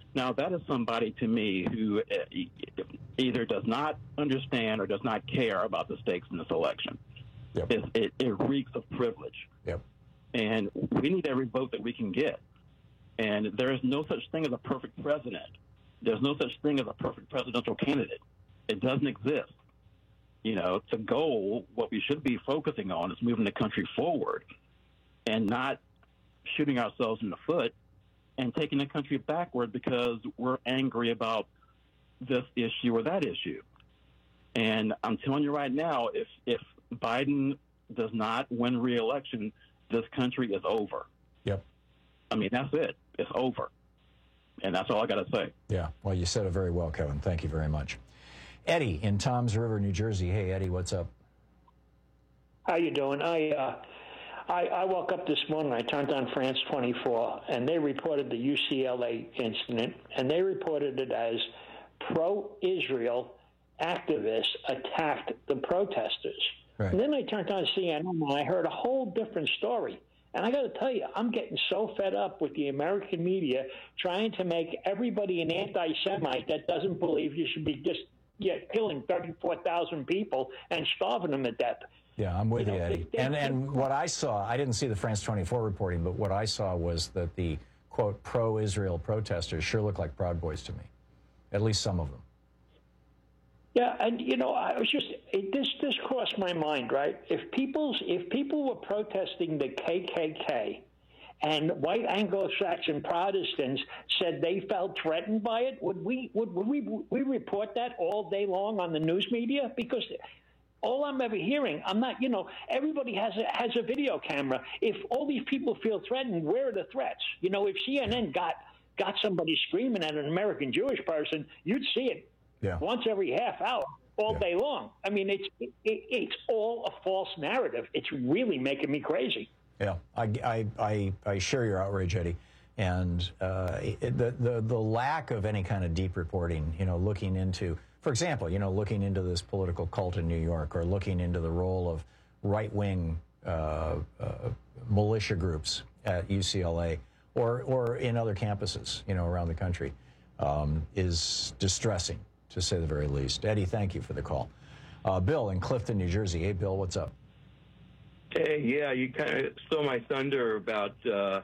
Now, that is somebody to me who either does not understand or does not care about the stakes in this election. Yep. It reeks of privilege. Yep. And we need every vote that we can get. And there is no such thing as a perfect president. There's no such thing as a perfect presidential candidate. It doesn't exist. You know, the goal, what we should be focusing on is moving the country forward and not shooting ourselves in the foot and taking the country backward because we're angry about this issue or that issue. And I'm telling you right now, if Biden does not win re-election, this country is over. Yep. I mean, that's it. It's over. And that's all I got to say. Yeah. Well, you said it very well, Kevin. Thank you very much. Eddie in Toms River, New Jersey. Hey, Eddie, what's up? How you doing? I woke up this morning, I turned on France 24, and they reported the UCLA incident, and they reported it as pro-Israel activists attacked the protesters. Right. And then I turned on CNN, and I heard a whole different story. And I got to tell you, I'm getting so fed up with the American media trying to make everybody an anti-Semite that doesn't believe you should be just killing 34,000 people and starving them to death. Yeah, I'm with you, Eddie. And what I saw, I didn't see the France 24 reporting, but what I saw was that the, quote, pro-Israel protesters sure look like Proud Boys to me, at least some of them. Yeah, and you know, I was just this crossed my mind, right? If people were protesting the KKK, and white Anglo-Saxon Protestants said they felt threatened by it, would we report that all day long on the news media? Because all I'm ever hearing, I'm not, you know, everybody has a video camera. If all these people feel threatened, where are the threats? You know, if CNN got somebody screaming at an American Jewish person, you'd see it once every half hour, all day long. I mean, it's all a false narrative. It's really making me crazy. Yeah, I share your outrage, Eddie, and the lack of any kind of deep reporting. You know, looking into, for example, you know, looking into this political cult in New York, or looking into the role of right-wing militia groups at UCLA, or in other campuses, you know, around the country, is distressing, to say the very least. Eddie, thank you for the call. Bill in Clifton, New Jersey. Hey, Bill, what's up? Hey, yeah, you kind of stole my thunder about the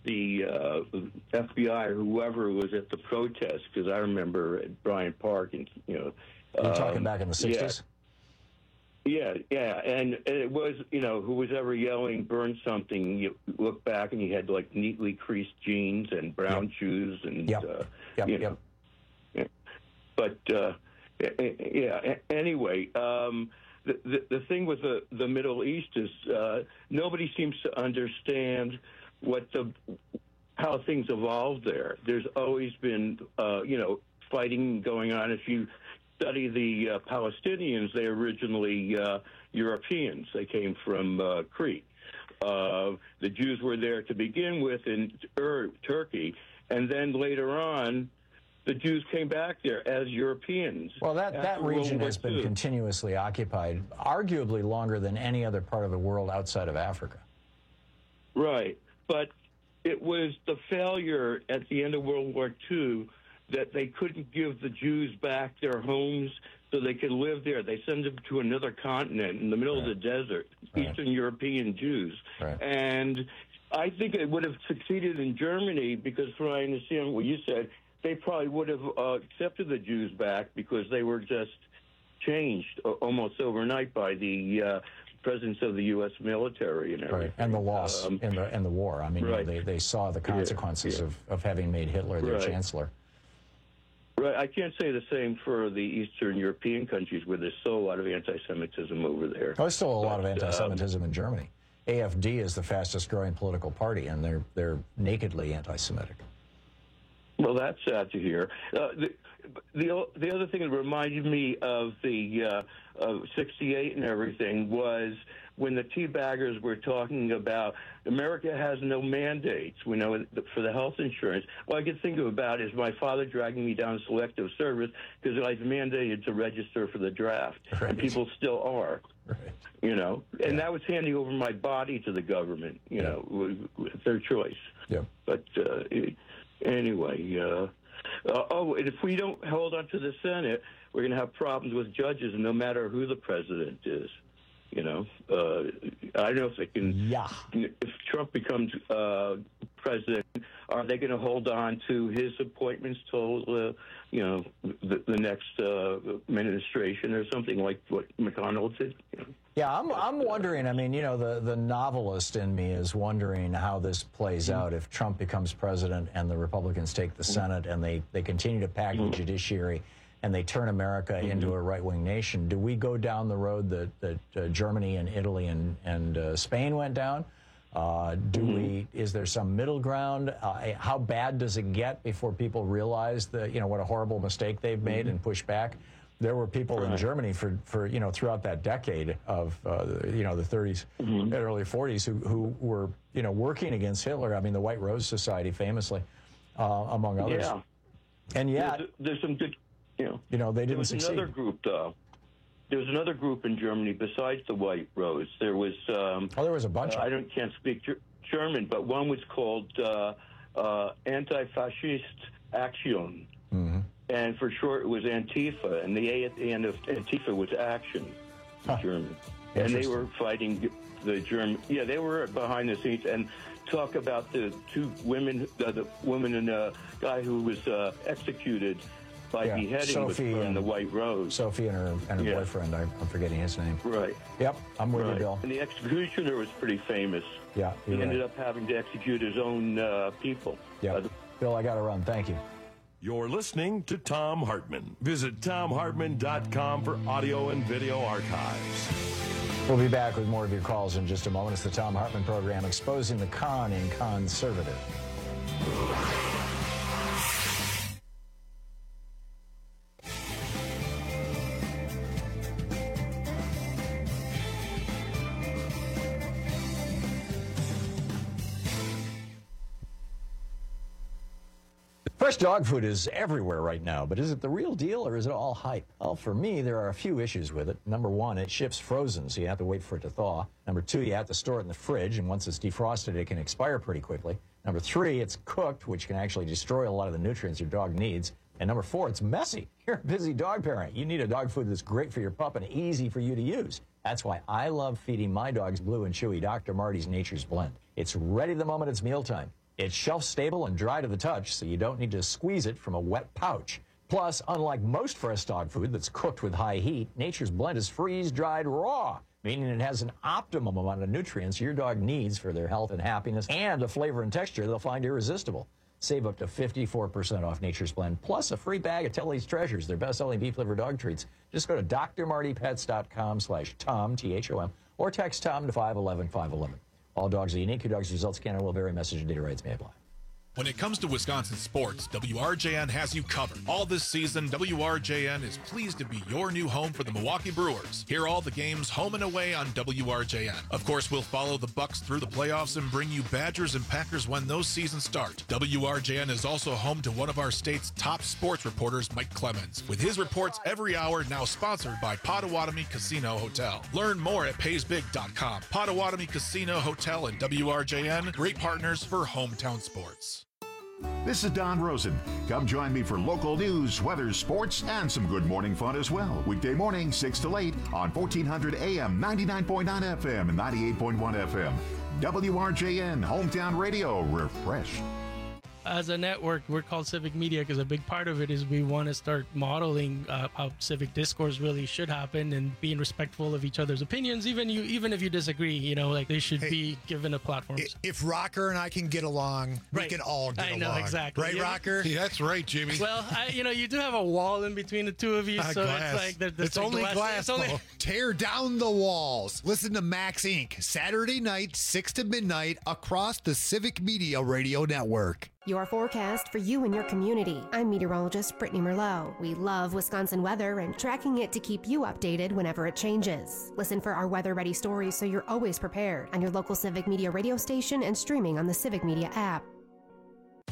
FBI or whoever was at the protest, because I remember at Bryant Park, and you know, you're talking back in the 60s. Yeah, and it was, you know, who was ever yelling "burn something." You look back and he had like neatly creased jeans and brown shoes, and you know. But yeah. Anyway. The thing with the Middle East is nobody seems to understand how things evolved there. There's always been, you know, fighting going on. If you study the Palestinians, they originally Europeans. They came from Crete. The Jews were there to begin with in Turkey, and then later on, the Jews came back there as Europeans. Well, that region has been continuously occupied, arguably longer than any other part of the world outside of Africa. Right. But it was the failure at the end of World War II that they couldn't give the Jews back their homes so they could live there. They sent them to another continent in the middle of the desert, Eastern European Jews. Right. And I think it would have succeeded in Germany because, from what I understand what you said, they probably would have accepted the Jews back because they were just changed almost overnight by the presence of the U.S. military and everything. Right, and the loss in the war. I mean, you know, they saw the consequences of having made Hitler their chancellor. Right. I can't say the same for the Eastern European countries where there's still a lot of anti-Semitism over there. Oh, there's still a lot of anti-Semitism in Germany. AfD is the fastest growing political party, and they're nakedly anti-Semitic. Well, that's sad to hear. The other thing that reminded me of the of '68 and everything was when the teabaggers were talking about America has no mandates, you know, for the health insurance. All I could think about is my father dragging me down selective service because I was mandated to register for the draft, and people still are. Right. You know, and that was handing over my body to the government. You know, with their choice. Yeah. But anyway, And if we don't hold on to the Senate, we're going to have problems with judges, no matter who the president is. I don't know if they can. Yeah. If Trump becomes president, are they going to hold on to his appointments till the next administration or something like what McConnell did? Yeah, I'm wondering. I mean, the novelist in me is wondering how this plays out if Trump becomes president and the Republicans take the Senate and they continue to pack the judiciary and they turn America into a right-wing nation. Do we go down the road that Germany and Italy and Spain went down? Is there some middle ground? How bad does it get before people realize what a horrible mistake they've made and push back? There were people in Germany for throughout that decade of the 30s and early 40s who were working against Hitler. I mean, the White Rose Society famously, among others. Yeah. And yet there's some good. They didn't succeed. Another group, though. There was another group in Germany besides the White Rose. There was. There was a bunch. I can't speak German, but one was called Anti-Fascist Action, and for short it was Antifa, and the A at the end of Antifa was Action, in German, and they were fighting the German. Yeah, they were behind the scenes and talk about the two women, the woman and a guy who was executed by beheading from the White Rose. Sophie and her boyfriend, I'm forgetting his name. Right. Yep, I'm with you, Bill. And the executioner was pretty famous. Yeah, he ended up having to execute his own people. Yeah. Bill, I got to run. Thank you. You're listening to Thom Hartmann. Visit ThomHartmann.com for audio and video archives. We'll be back with more of your calls in just a moment. It's the Thom Hartmann program, exposing the con in conservative. Fresh dog food is everywhere right now, but is it the real deal or is it all hype? Well, for me, there are a few issues with it. Number one, it ships frozen, so you have to wait for it to thaw. Number two, you have to store it in the fridge, and once it's defrosted, it can expire pretty quickly. Number three, it's cooked, which can actually destroy a lot of the nutrients your dog needs. And number four, it's messy. You're a busy dog parent. You need a dog food that's great for your pup and easy for you to use. That's why I love feeding my dogs Blue and Chewy Dr. Marty's Nature's Blend. It's ready the moment it's mealtime. It's shelf-stable and dry to the touch, so you don't need to squeeze it from a wet pouch. Plus, unlike most fresh dog food that's cooked with high heat, Nature's Blend is freeze-dried raw, meaning it has an optimum amount of nutrients your dog needs for their health and happiness, and a flavor and texture they'll find irresistible. Save up to 54% off Nature's Blend, plus a free bag of Telly's Treasures, their best-selling beef liver dog treats. Just go to drmartypets.com/Tom, T-H-O-M, or text Tom to 511-511. All dogs are unique. Your dog's results can and will vary. Message and data rates may apply. When it comes to Wisconsin sports, WRJN has you covered. All this season, WRJN is pleased to be your new home for the Milwaukee Brewers. Hear all the games home and away on WRJN. Of course, we'll follow the Bucks through the playoffs and bring you Badgers and Packers when those seasons start. WRJN is also home to one of our state's top sports reporters, Mike Clemens, with his reports every hour, now sponsored by Potawatomi Casino Hotel. Learn more at paysbig.com. Potawatomi Casino Hotel and WRJN, great partners for hometown sports. This is Don Rosen. Come join me for local news, weather, sports, and some good morning fun as well. Weekday morning, 6 to 8 on 1400 AM, 99.9 FM, and 98.1 FM. WRJN, Hometown Radio, refresh. As a network, we're called Civic Media because a big part of it is we want to start modeling how civic discourse really should happen and being respectful of each other's opinions, even if you disagree. They should be given a platform. If Rocker and I can get along, we can all get along. I know, exactly. Right, Rocker? Yeah, that's right, Jimmy. Well, you do have a wall in between the two of you, so glass. it's like it's only glass. Tear down the walls. Listen to Max Inc. Saturday night, 6 to midnight, across the Civic Media Radio Network. Your forecast for you and your community. I'm meteorologist Brittany Merlot. We love Wisconsin weather and tracking it to keep you updated whenever it changes. Listen for our weather-ready stories so you're always prepared on your local Civic Media radio station and streaming on the Civic Media app.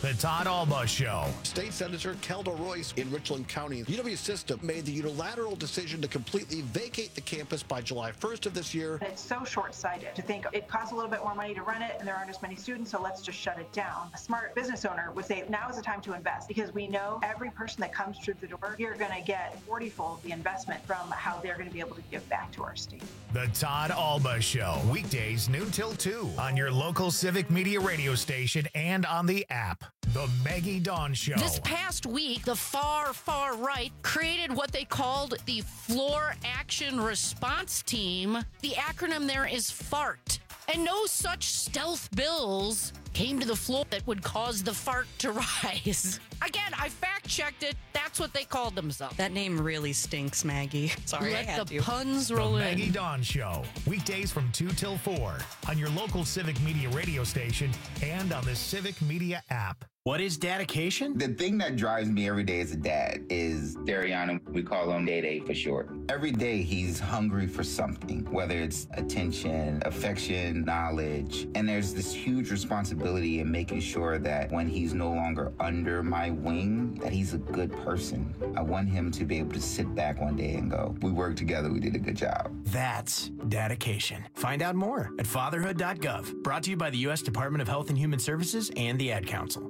The Todd Alba Show. State Senator Kelda Royce in Richland County. UW System made the unilateral decision to completely vacate the campus by July 1st of this year. It's so short-sighted to think it costs a little bit more money to run it and there aren't as many students, so let's just shut it down. A smart business owner would say now is the time to invest because we know every person that comes through the door, you're going to get 40-fold the investment from how they're going to be able to give back to our state. The Todd Alba Show. Weekdays noon till 2 on your local Civic Media radio station and on the app. The Maggie Dawn Show. This past week, the far right created what they called the Floor Action Response Team. The acronym there is FART. And no such stealth bills came to the floor that would cause the fart to rise. Again, I fact-checked it. That's what they called themselves. That name really stinks, Maggie. Sorry, Let the puns roll The in. Maggie Dawn Show. Weekdays from 2 till 4 on your local Civic Media radio station and on the Civic Media app. What is dedication? The thing that drives me every day as a dad is Dariana. We call him Day for short. Every day he's hungry for something, whether it's attention, affection, knowledge. And there's this huge responsibility in making sure that when he's no longer under my wing, that he's a good person. I want him to be able to sit back one day and go, we worked together, we did a good job. That's dedication. Find out more at fatherhood.gov. Brought to you by the U.S. Department of Health and Human Services and the Ad Council.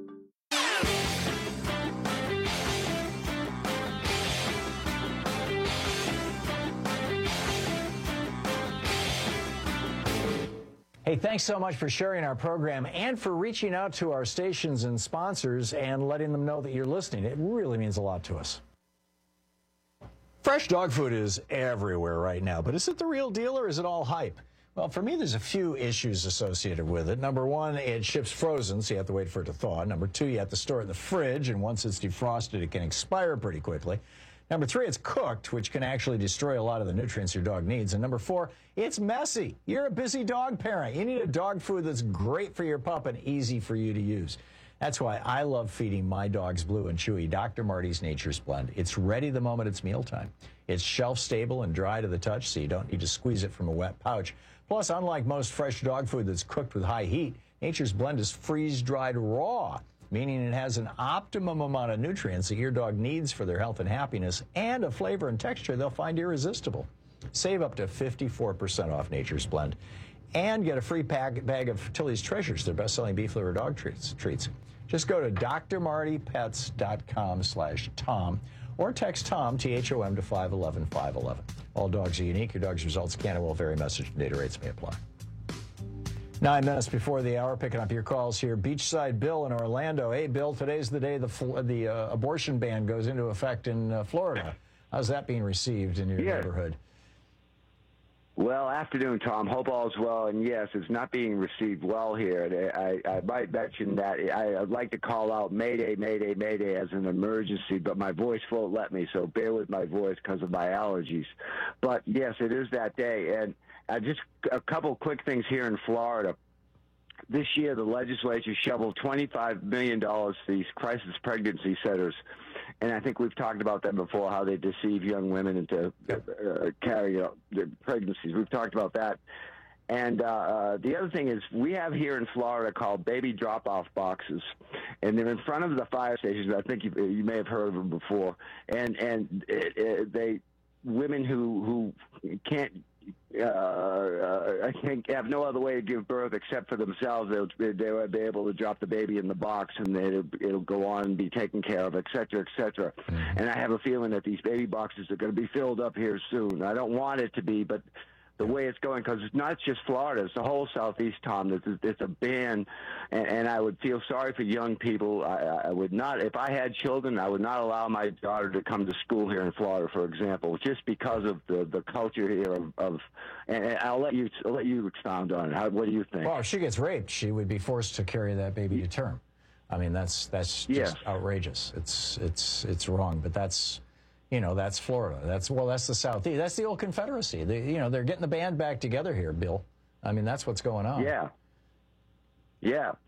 Hey, thanks so much for sharing our program and for reaching out to our stations and sponsors and letting them know that you're listening. It really means a lot to us. Fresh dog food is everywhere right now, but is it the real deal or is it all hype? Well, for me, there's a few issues associated with it. Number one, it ships frozen, so you have to wait for it to thaw. Number two, you have to store it in the fridge, and once it's defrosted, it can expire pretty quickly. Number three, it's cooked, which can actually destroy a lot of the nutrients your dog needs. And number four, it's messy. You're a busy dog parent. You need a dog food that's great for your pup and easy for you to use. That's why I love feeding my dogs Blue and Chewy Dr. Marty's Nature's Blend. It's ready the moment it's mealtime. It's shelf-stable and dry to the touch, so you don't need to squeeze it from a wet pouch. Plus, unlike most fresh dog food that's cooked with high heat, Nature's Blend is freeze-dried raw, meaning it has an optimum amount of nutrients that your dog needs for their health and happiness and a flavor and texture they'll find irresistible. Save up to 54% off Nature's Blend and get a free bag of Tilly's Treasures, their best-selling beef liver dog treats. Just go to drmartypets.com/Tom or text Tom, T-H-O-M, to 511-511. All dogs are unique. Your dog's results can and will vary. Message and data rates may apply. 9 minutes before the hour, picking up your calls here. Beachside Bill in Orlando. Hey, Bill, today's the day the abortion ban goes into effect in Florida. How's that being received in your neighborhood? Well, afternoon, Tom. Hope all's well. And yes, it's not being received well here. I might mention that I'd like to call out Mayday, Mayday, Mayday as an emergency, but my voice won't let me, so bear with my voice because of my allergies. But yes, it is that day. And just a couple quick things here in Florida. This year, the legislature shoveled $25 million to these crisis pregnancy centers. And I think we've talked about that before, how they deceive young women into carrying out their pregnancies. We've talked about that. And the other thing is we have here in Florida called baby drop-off boxes. And they're in front of the fire stations. I think you may have heard of them before. And they women who can't I think have no other way to give birth except for themselves. They'll be able to drop the baby in the box, and it'll go on and be taken care of, et cetera, et cetera. And I have a feeling that these baby boxes are going to be filled up here soon. I don't want it to be, but the way it's going, because it's not just Florida, it's the whole Southeast, Tom. It's a ban, and I would feel sorry for young people. I would not, if I had children, I would not allow my daughter to come to school here in Florida, for example, just because of the culture here and I'll let you expound on it. What do you think? Well, if she gets raped, she would be forced to carry that baby to term. I mean, that's just outrageous. It's wrong, but that's. That's Florida. That's the Southeast. That's the old Confederacy. They're getting the band back together here, Bill. I mean, that's what's going on. Yeah.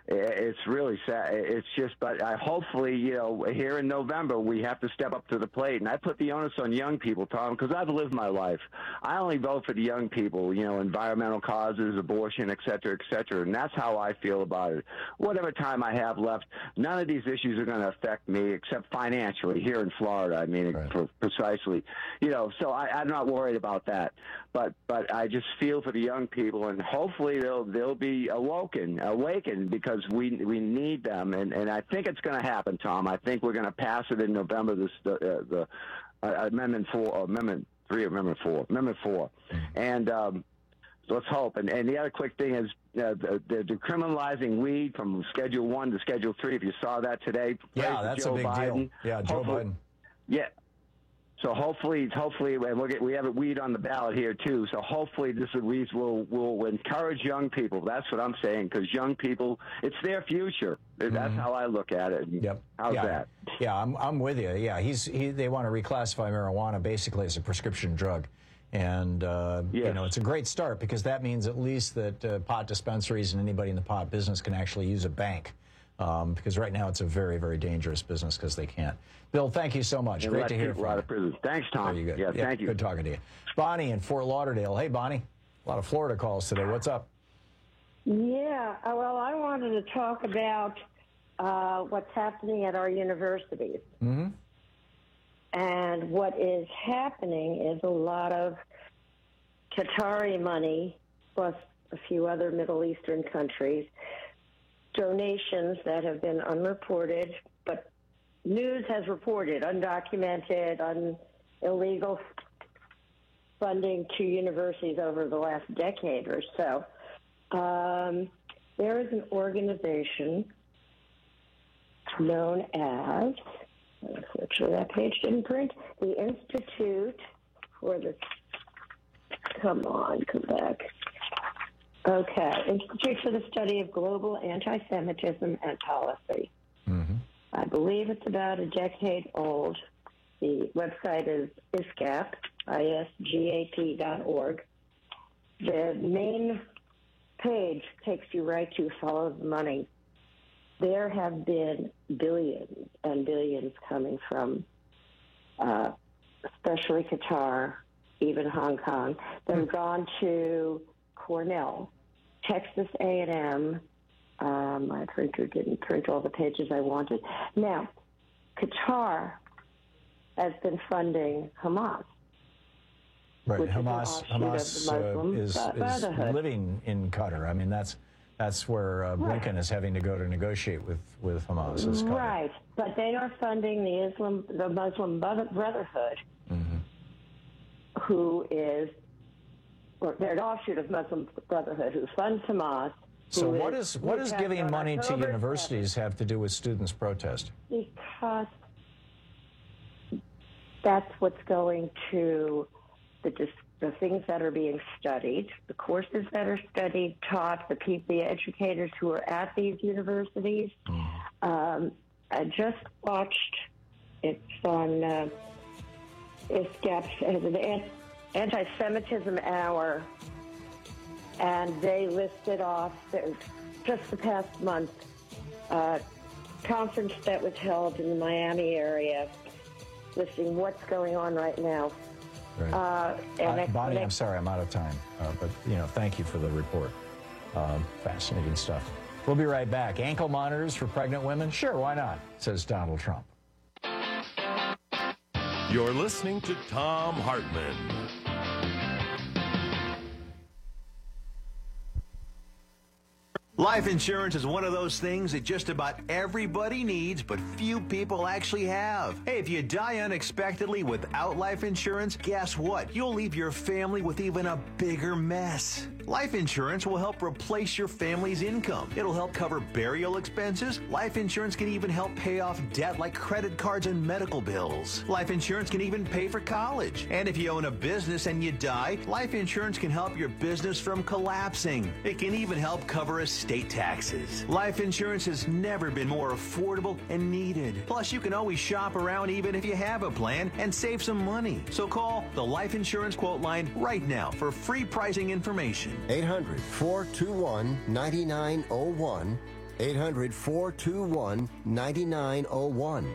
It's really sad. It's just, but hopefully, here in November, we have to step up to the plate. And I put the onus on young people, Tom, because I've lived my life. I only vote for the young people, environmental causes, abortion, et cetera, and that's how I feel about it. Whatever time I have left, none of these issues are going to affect me except financially here in Florida. I mean, precisely. So I'm not worried about that. But I just feel for the young people, and hopefully they'll be awakened because we need them, and I think it's going to happen, Tom. I think we're going to pass it in November. The Amendment 4, Amendment 3, Amendment 4, and let's hope. And the other quick thing is the decriminalizing weed from Schedule 1 to Schedule 3. If you saw that today, yeah, that's a big deal. Yeah, Joe Biden. Yeah. So hopefully, and we have a weed on the ballot here too. So hopefully, this will encourage young people. That's what I'm saying, because young people, it's their future. That's how I look at it. Yep. How's that? Yeah, I'm with you. Yeah, they want to reclassify marijuana basically as a prescription drug, and it's a great start because that means at least that pot dispensaries and anybody in the pot business can actually use a bank. Because right now it's a very, very dangerous business because they can't. Bill, thank you so much. Great to hear from you. A lot of prisons. Thanks, Tom. Very good. Yeah, thank you. Good talking to you. Bonnie in Fort Lauderdale. Hey, Bonnie. A lot of Florida calls today. What's up? Yeah. Well, I wanted to talk about what's happening at our universities. Mm-hmm. And what is happening is a lot of Qatari money, plus a few other Middle Eastern countries, donations that have been unreported, but news has reported undocumented, illegal funding to universities over the last decade or so. There is an organization known as, unfortunately that page didn't print, the Institute for the, come back. Okay, Institute for the Study of Global Anti-Semitism and Policy. Mm-hmm. I believe it's about a decade old. The website is ISGAP, ISGAP.org. The main page takes you right to Follow the Money. There have been billions and billions coming from, especially Qatar, even Hong Kong, that have gone to Cornell, Texas A&M. My printer didn't print all the pages I wanted. Now, Qatar has been funding Hamas. Right, Hamas is living in Qatar. I mean, that's where Blinken is having to go to negotiate with Hamas. Right, but they are funding the Muslim Brotherhood, who is, or they're an offshoot of Muslim Brotherhood, who funds Hamas. So what does giving money to universities have to do with students protesting? Because that's what's going to the things that are being studied, the courses that are studied, taught, the educators who are at these universities. I just watched, it's on ISGAP, an anti-Semitism hour, and they listed off, just the past month, a conference that was held in the Miami area, listing what's going on right now. Right. Bonnie, I'm sorry, I'm out of time, but thank you for the report. Fascinating stuff. We'll be right back. Ankle monitors for pregnant women? Sure, why not? Says Donald Trump. You're listening to Thom Hartmann. Life insurance is one of those things that just about everybody needs, but few people actually have. Hey, if you die unexpectedly without life insurance, guess what? You'll leave your family with even a bigger mess. Life insurance will help replace your family's income. It'll help cover burial expenses. Life insurance can even help pay off debt like credit cards and medical bills. Life insurance can even pay for college. And if you own a business and you die, life insurance can help your business from collapsing. It can even help cover estate taxes. Life insurance has never been more affordable and needed. Plus, you can always shop around even if you have a plan and save some money. So call the Life Insurance Quote Line right now for free pricing information. 800-421-9901. 800-421-9901.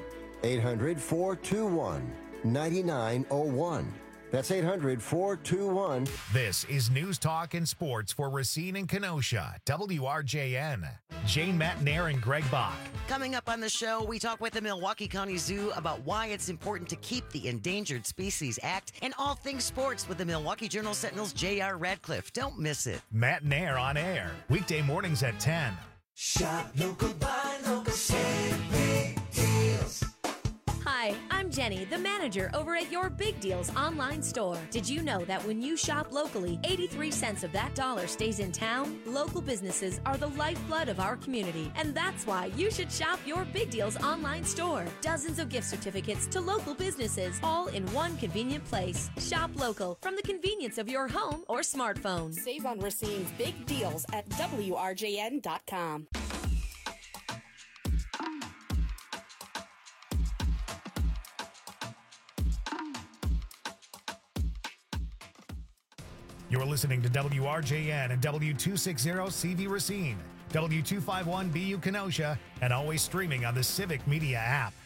800-421-9901. That's 800-421. This is News Talk and Sports for Racine and Kenosha, WRJN. Jane Matnair and Greg Bach. Coming up on the show, we talk with the Milwaukee County Zoo about why it's important to keep the Endangered Species Act and all things sports with the Milwaukee Journal-Sentinel's J.R. Radcliffe. Don't miss it. Matnair on air, weekday mornings at 10. Shop local, buy local, save big deals. Hi, I'm Jenny, the manager over at Your Big Deals online store. Did you know that when you shop locally, 83 cents of that dollar stays in town? Local businesses are the lifeblood of our community, and that's why you should shop Your Big Deals online store. Dozens of gift certificates to local businesses, all in one convenient place. Shop local from the convenience of your home or smartphone. Save on Racine's big deals at WRJN.com. You're listening to WRJN and W260CV Racine, W251BU Kenosha, and always streaming on the Civic Media app.